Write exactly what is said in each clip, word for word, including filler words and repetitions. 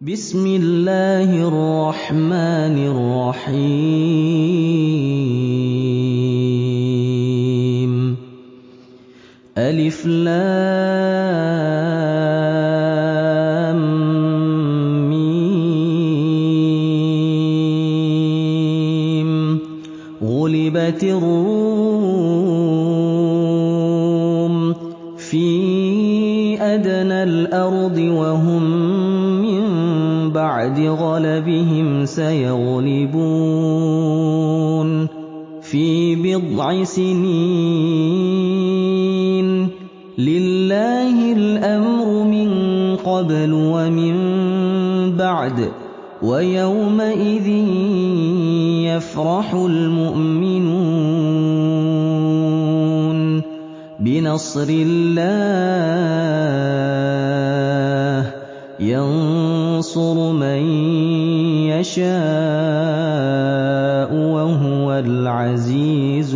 بسم الله الرحمن الرحيم ألف لام ميم غلبت الروم في أدنى الأرض وهم بعد غلبهم سيغلبون في بضع سنين لله الأمر من قبل ومن بعد ويومئذ يفرح المؤمنون بنصر الله ينصر من يشاء وهو العزيز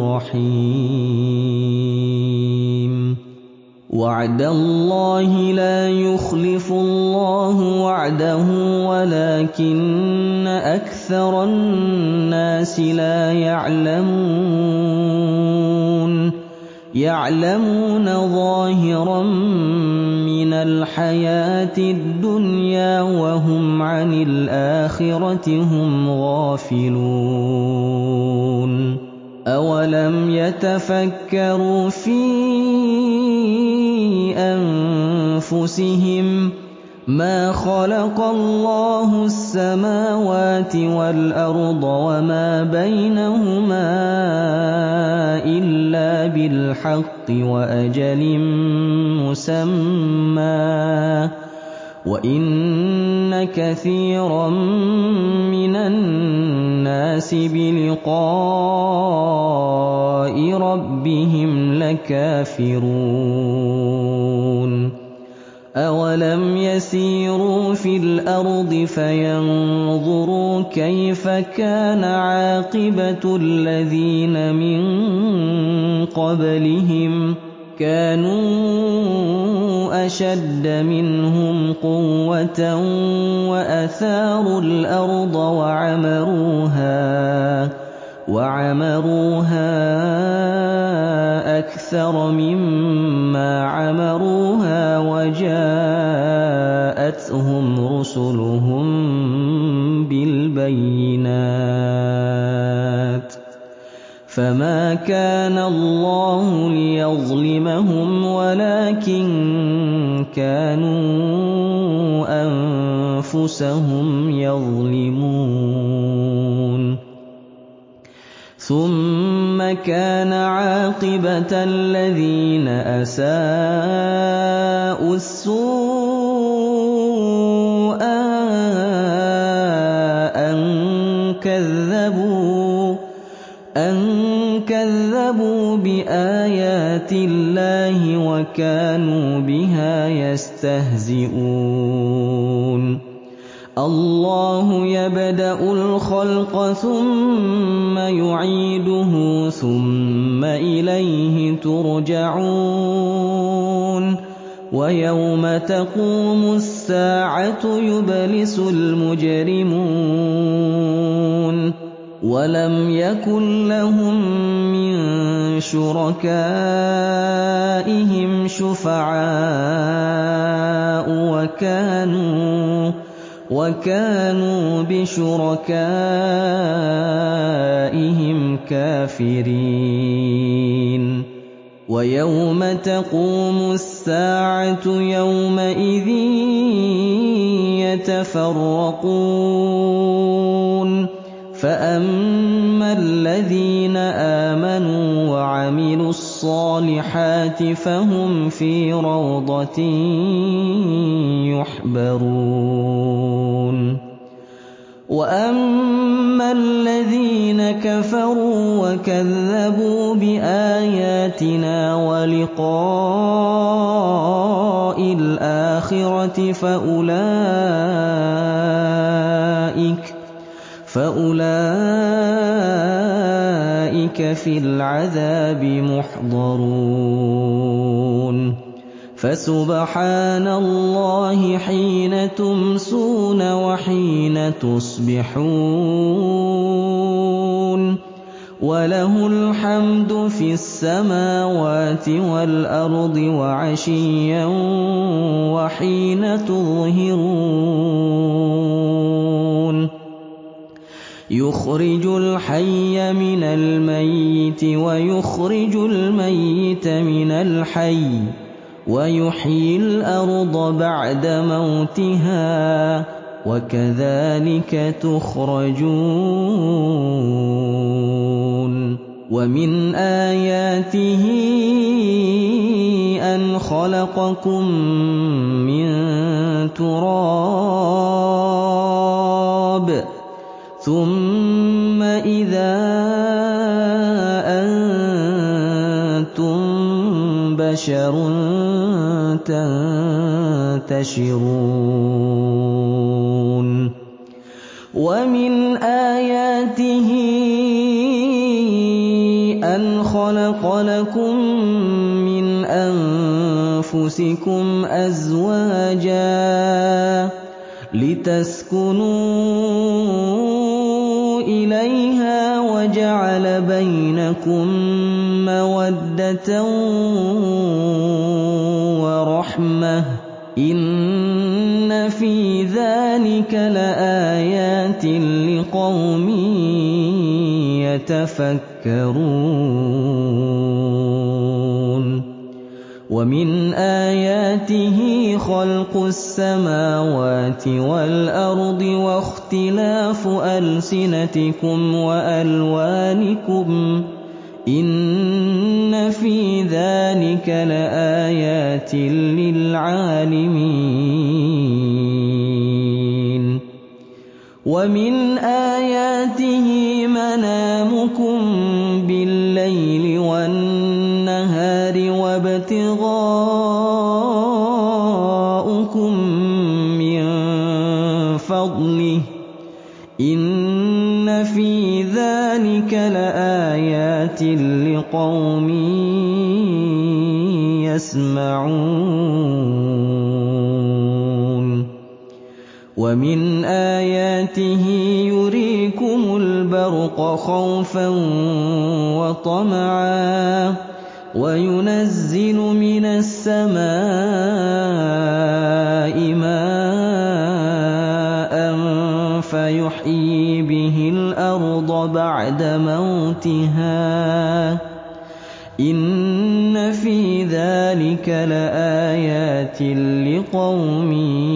الرحيم وعد الله لا يخلف الله وعده ولكن أكثر الناس لا يعلمون يعلمون ظاهرا من الحياة الدنيا وهم عن الآخرة هم غافلون أولم يتفكروا في أنفسهم ما خلق الله السماوات والأرض وما بينهما إلا بالحق وأجل مسمى وإن كثيرا من الناس بلقاء ربهم لكافرون أولم يسيروا في الأرض فينظروا كيف كان عاقبة الذين من قبلهم كانوا أشد منهم قوة وأثاروا الأرض وعمروها وعمروها أكثر مما عمروها وجاءتهم رسلهم بالبينات فما كان الله ليظلمهم ولكن كانوا أنفسهم يظلمون ثم كان عاقبة الذين أساءوا السوء أن كذبوا أن كذبوا بآيات الله وكانوا بها يستهزئون الله يبدأ الخلق ثم يعيده ثم إليه ترجعون ويوم تقوم الساعة يبلس المجرمون ولم يكن لهم من شركائهم شفعاء وكانوا وكانوا بشركائهم كافرين ويوم تقوم الساعة يومئذ يتفرقون فأما الذين آمنوا وعملوا الصالحات فهم في روضة يحبرون وأما الذين كفروا وكذبوا بآياتنا ولقاء الآخرة فأولئك فأولئك في العذاب محضرون فسبحان الله حين تمسون وحين تصبحون وله الحمد في السماوات والأرض وعشيا وحين تظهرون يخرج الحي من الميت ويخرج الميت من الحي ويحيي الأرض بعد موتها وكذلك تخرجون ومن آياته أن خلقكم من تراب ثم إذا أنتم بشر تنتشرون ومن آياته أن خلق لكم من أنفسكم أزواجا لتسكنوا إليها وجعل بينكم مودة ورحمة إن في ذلك لآيات لقوم يتفكرون ومن آياته خلق السماوات والأرض واختلاف ألسنتكم وألوانكم إن في ذلك لآيات للعالمين ومن آياته منامكم بالليل والنهار وابتغاؤكم من فضله إن في ذلك لآيات لقوم يسمعون ومن آياته يريكم البرق خوفا وطمعا وينزل من السماء ماء فيحيي به الأرض بعد موتها إن في ذلك لآيات لقوم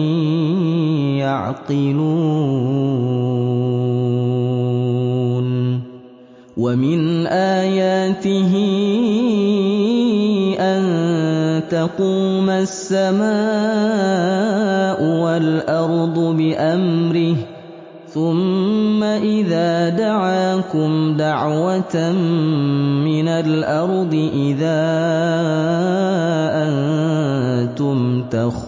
يعقلون ومن آياته أن تقوم السماء والأرض بأمره ثم إذا دعاكم دعوة من الأرض إذا أنتم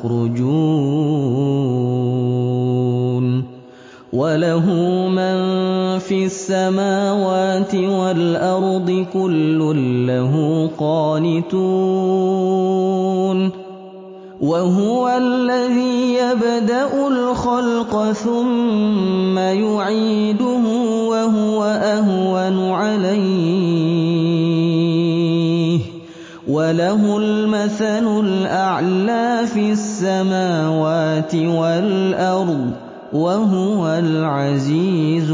تخرجون وله من في السماوات والأرض كل له قانتون وهو الذي يبدأ الخلق ثم يعيده وهو أهون عليه وله المثل الأعلى في السماوات والأرض وهو العزيز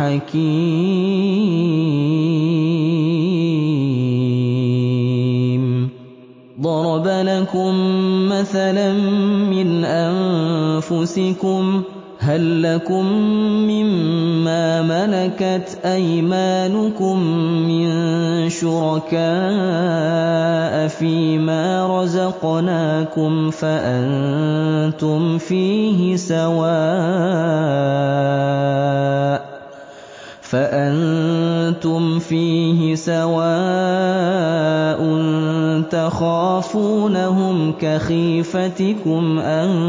الحكيم ضرب لكم مثلا من أنفسكم هل لكم مما ملكت أيمانكم من شركاء فيما رزقناكم فأنتم فيه سواء فأنتم فيه سواء تخافونهم كخيفتكم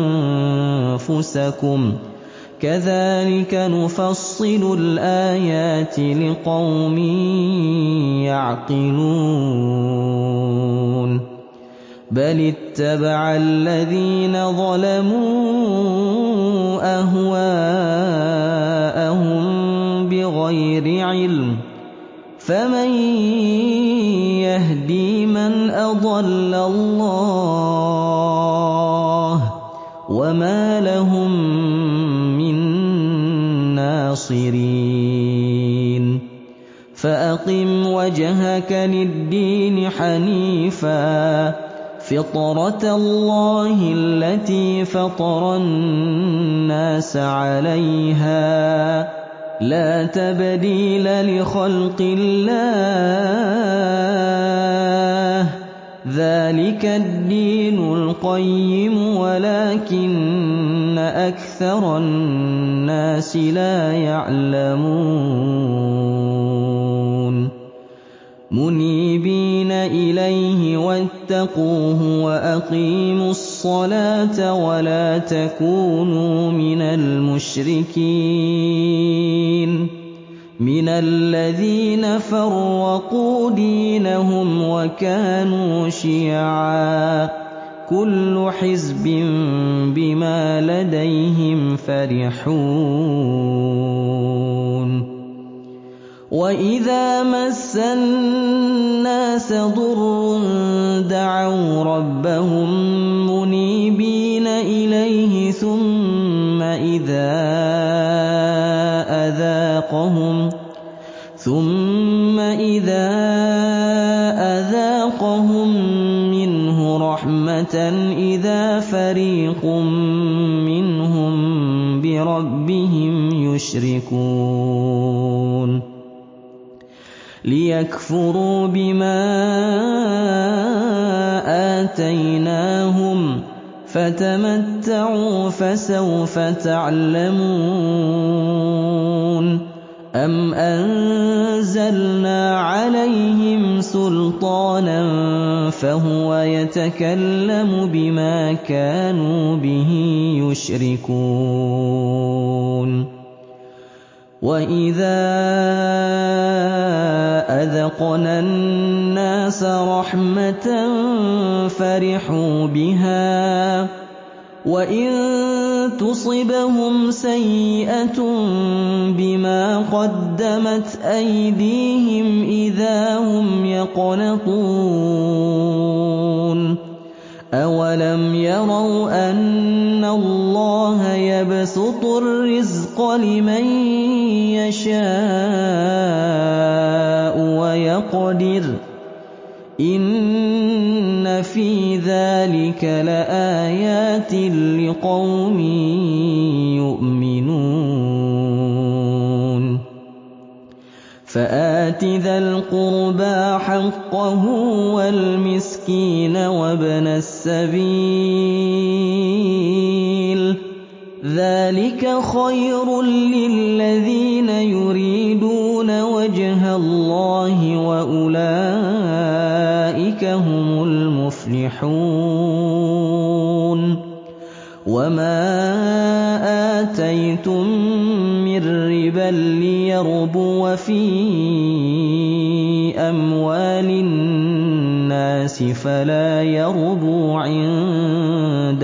أنفسكم كذلك نفصل الآيات لقوم يعقلون بل اتبع الذين ظلموا أهواءهم بغير علم فمن يهدي من أضل الله وما لهم من ناصرين فأقم وجهك للدين حنيفا فطرة الله التي فطر الناس عليها لا تبديل لخلق الله ذلك الدين القيم ولكن أكثر الناس لا يعلمون منيبين إليه واتقوه وأقيموا الصلاة ولا تكونوا من المشركين من الذين فرقوا دينهم وكانوا شيعا كل حزب بما لديهم فرحون وإذا مس الناس ضر دعوا ربهم منيبين إليه ثم إذا أذاقهم ثم إذا أذاقهم منه رحمة إذا فريق منهم بربهم يشركون ليكفروا بما آتيناهم فتمتعوا فسوف تعلمون أم أنزلنا عليهم سلطانا فهو يتكلم بما كانوا به يشركون وإذا أذقنا الناس رحمة فرحوا بها وإن تصبهم سيئة بما قدمت أيديهم إذا هم يقنطون أولم يروا أن الله يبسط الرزق لمن يشاء ويقدر إن في ذلك لآيات لقوم يؤمنون فآت ذا القربى حقه والمسكين وابن السبيل ذلك خير للذين يريدون وجه الله وأولئك هم المفلحون وما آتيتم من ربا ليربو في أموال الناس فلا يربو عند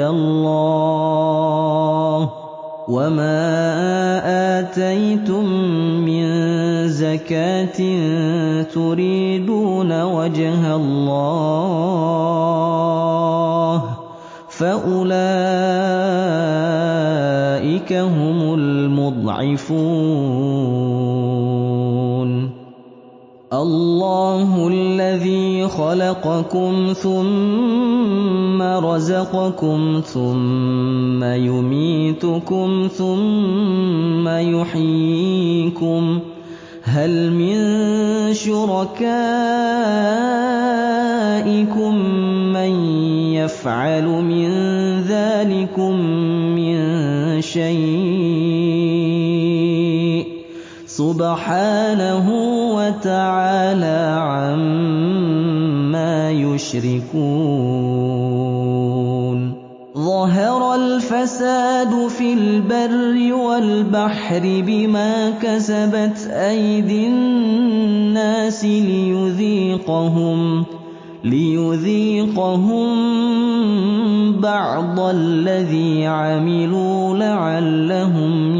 الله وما آتيتم من زكاة تريدون وجه الله فأولئك هم المضعفون الله الذي خلقكم ثم رزقكم ثم يميتكم ثم يحييكم هل من شركائكم من يفعل من ذلكم من شيء سبحانه وتعالى عما يشركون ظهر الفساد في البر والبحر بما كسبت أيدي الناس ليذيقهم ليذيقهم بعض الذي عملوا لعلهم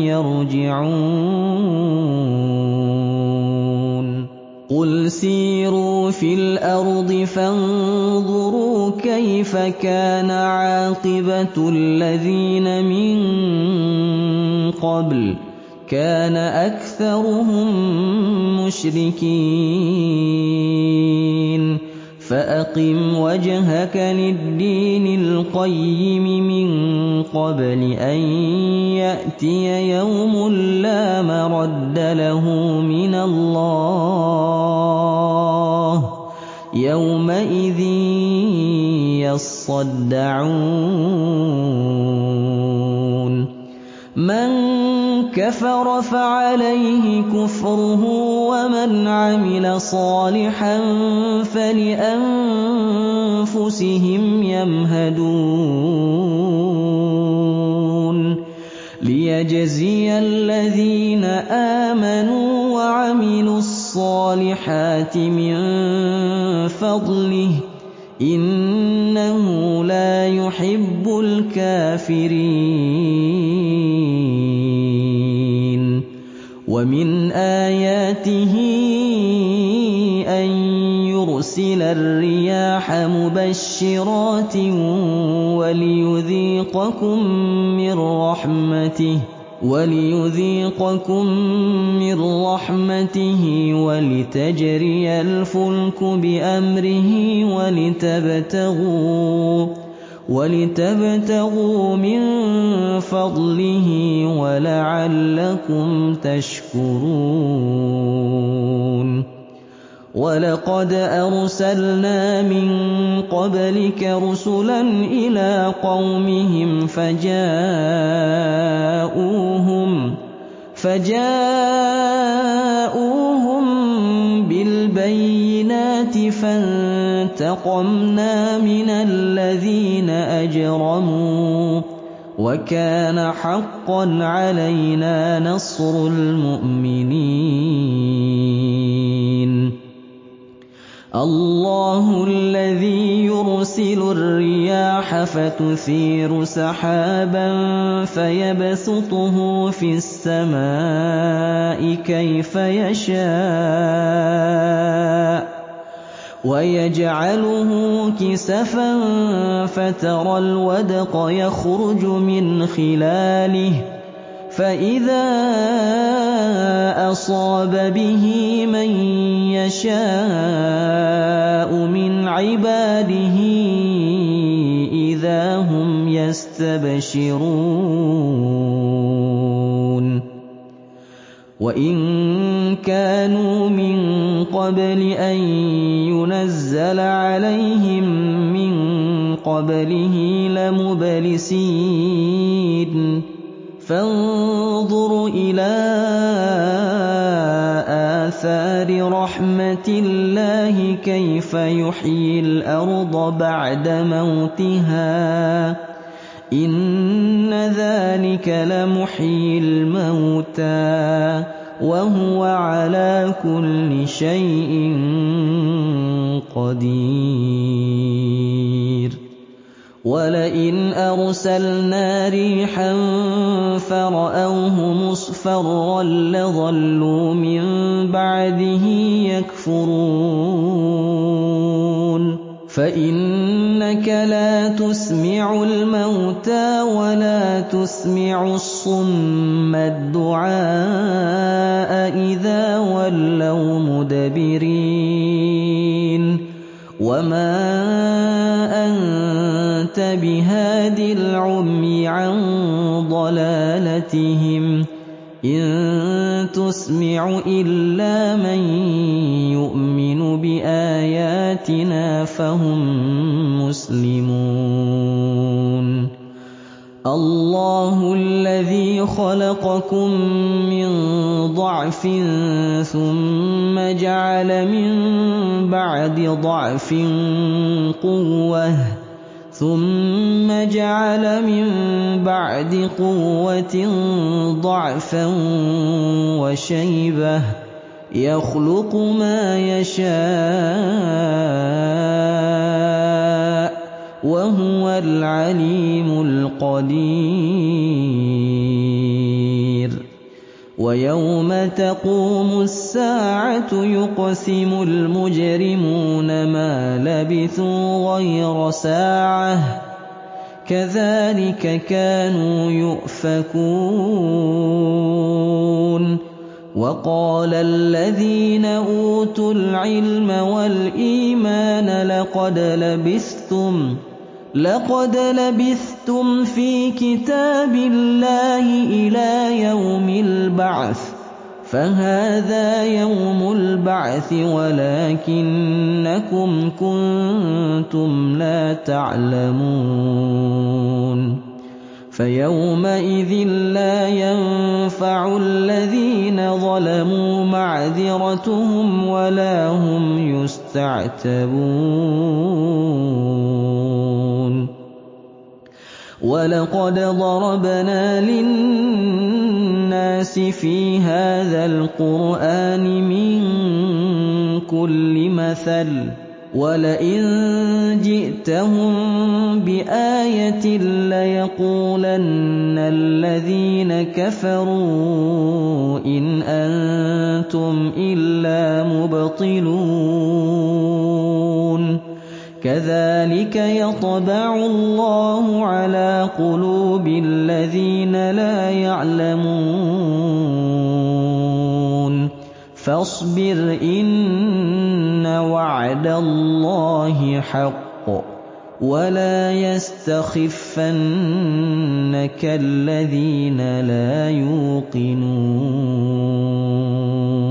يرجعون قل سيروا في الأرض فانظروا كيف كان عاقبة الذين من قبل كان أكثرهم مشركين فأقم وجهك للدين القيم من قبل أن يأتي يوم لا مرد له من الله يومئذ يصدعون من كفر فعليه كفره ومن عمل صالحا فلأنفسهم يمهدون ليجزي الذين آمنوا وعملوا الصالحات من فضله إنه لا يحب الكافرين ومن آياته أن يرسل الرياح مبشرات وليذيقكم من رحمته وليذيقكم من رحمته ولتجري الفلك بأمره ولتبتغوا ولتبتغوا من فضله ولعلكم تشكرون ولقد أرسلنا من قبلك رسلا إلى قومهم فجاءوهم فجاءوهم بالبينات فانتقمنا من الذين أجرموا وكان حقا علينا نصر المؤمنين الله الذي يرسل الرياح فتثير سحابا فيبسطه في السماء كيف يشاء ويجعله كسفا فترى الودق يخرج من خلاله فإذا أصاب به من يشاء من عباده إذا هم يستبشرون وإن كانوا من قبل أن ينزل عليهم من قبله لمبلسين فانظر إلى آثار رحمة الله كيف يحيي الأرض بعد موتها إن ذلك لمحيي الموتى وهو على كل شيء قدير ولئن أرسلنا ريحا فرأوه مصفرا لظلوا من بعده يكفرون فإنك لا تسمع الموتى ولا تسمع الصم الدعاء إذا ولوا مدبرين وما أنت بهاد العمي عن ضلالتهم إن تسمع إلا من يؤمن بآياتنا فهم مسلمون الله الذي خلقكم من ضعف ثم جعل من بعد ضعف قوة ثم جعل من بعد قوة ضعفا وشيبة يَخْلُقُ مَا يَشَاءُ ۖ وَهُوَ الْعَلِيمُ الْقَدِيرُ وَيَوْمَ تَقُومُ السَّاعَةُ يُقْسِمُ الْمُجْرِمُونَ مَا لَبِثُوا غَيْرَ سَاعَةٍ ۚ كَذَٰلِكَ كَانُوا يُؤْفَكُونَ وَقَالَ الَّذِينَ أُوتُوا الْعِلْمَ وَالْإِيمَانَ لَقَدْ لَبِثْتُمْ لقد لبثتم فِي كِتَابِ اللَّهِ إِلَىٰ يَوْمِ الْبَعْثِ ۖ فَهَٰذَا يَوْمُ الْبَعْثِ وَلَٰكِنَّكُمْ كُنتُمْ لَا تَعْلَمُونَ فَيَوْمَئِذٍ لَّا يَنفَعُ الَّذِينَ ظَلَمُوا مَعْذِرَتُهُمْ وَلَا هُمْ يُسْتَعْتَبُونَ وَلَقَدْ ضَرَبْنَا لِلنَّاسِ فِي هَٰذَا الْقُرْآنِ مِن كُلِّ مَثَلٍ ۚ وَلَئِن جِئْتَهُم بِآيَةٍ لَّيَقُولَنَّ الَّذِينَ كَفَرُوا إِنْ أَنتُمْ إِلَّا مُبْطِلُونَ كَذَٰلِكَ يَطْبَعُ اللَّهُ عَلَىٰ قُلُوبِ الَّذِينَ لَا يَعْلَمُونَ فَاصْبِرْ إِنَّ وَعْدَ اللَّهِ حَقٌّ ۖ وَلَا يَسْتَخِفَّنَّكَ الَّذِينَ لَا يُوقِنُونَ